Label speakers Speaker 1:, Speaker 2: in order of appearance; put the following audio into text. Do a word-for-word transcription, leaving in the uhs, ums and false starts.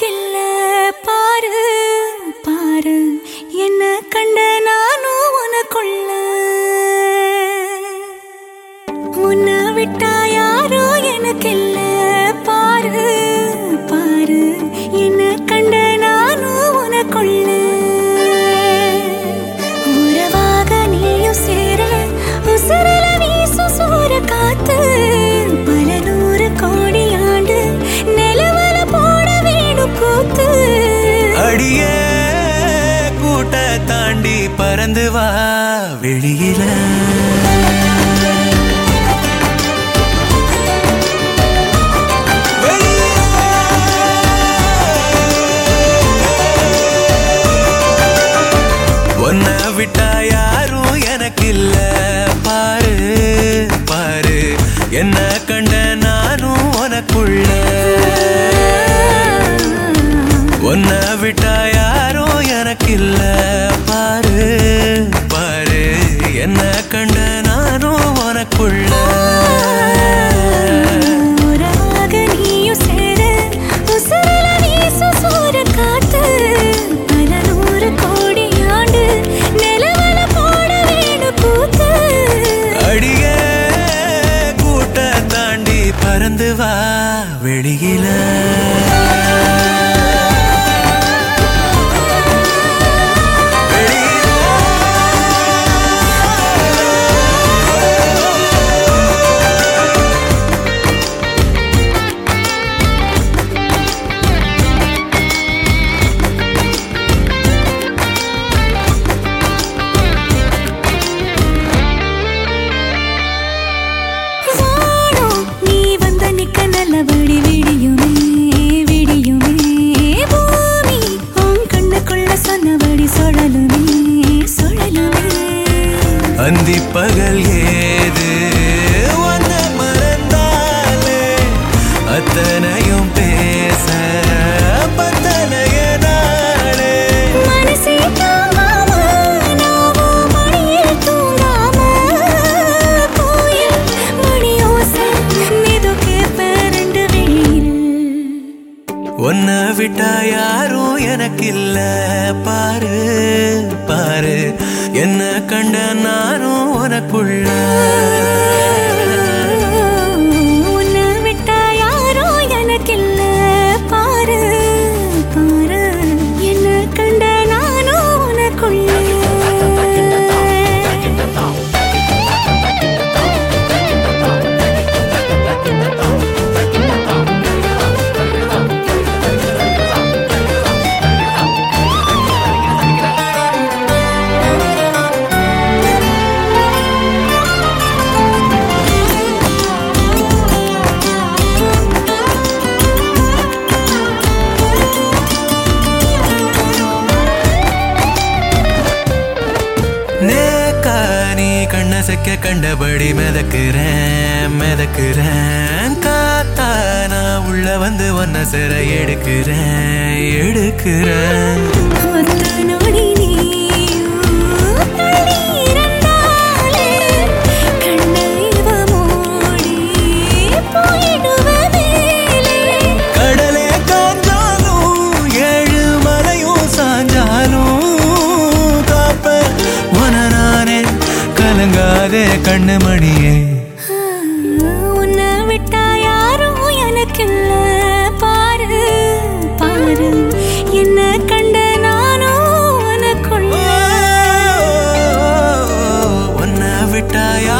Speaker 1: எனக்கில்ல பாரு பாரு என்ன கண்ட நானும் உனக்குள்ள உன்னை விட்டா யாரோ எனக்கில்ல பாரு பாரு என்ன கண்ட நானும் உனக்குள்ள உறவாக நீயும் சேர உசுரல வீசு சூற காத்து பல நூறு கோடி ஆண்டு நிலவல போட வேணும் கூத்து
Speaker 2: அடியே கூட்ட தாண்டி பறந்து வா வெளியில உன்னை விட்டா யாரும் எனக்கில்ல பாரு பாரு என்ன கண்ட நானும் உனக்குள்ள உன்னை விட்டா யாரும் எனக்கில்ல பாரு பாரு என்ன கண்ட நானும் உனக்குள்ள பறந்து வா வெளியில
Speaker 1: நல்லபடி விடியுமே விடியுமே பூமி உன் கண்ணுக்குள்ள சொன்னபடி சுழலுமே சுழலுமே
Speaker 2: அந்தி பகல் ஏது வந்த மறந்தாலே அத்தனையும் பேச பத்தனைய நாளே
Speaker 1: மனசே தாங்காம நாவோ மணியில் தூங்காம கோயில் மணியோசை மிதுக்கே பேரண்டு வெளியில்
Speaker 2: உன்னை விட்டா யாரும் எனக்கில்ல பாரு பாரு என்ன கண்ட நானும் உனக்குள்ள
Speaker 1: உன்னை விட்டா யாரோ எனக்கில்ல பாரு பாரு என்ன கண்ட நானும் உனக்குள்ள
Speaker 2: கண்ணசைக்க கண்டபடி மிதக்குறேன் மிதக்குறேன் காத்தா நான் உள்ள வந்து ஒன்ன சிற எடுக்கிறேன் எடுக்கிறேன் கடலே காஞ்சாலும் ஏழு மலையும் சாஞ்சாலும் காப்ப உன நானே கலங்காதே கண்ணு மணியே
Speaker 1: உன்னை விட்டா யாரும் எனக்கில்ல பாரு பாரு என்ன கண்ட நானும் உனக்குள்ள
Speaker 2: உன்னை விட்டா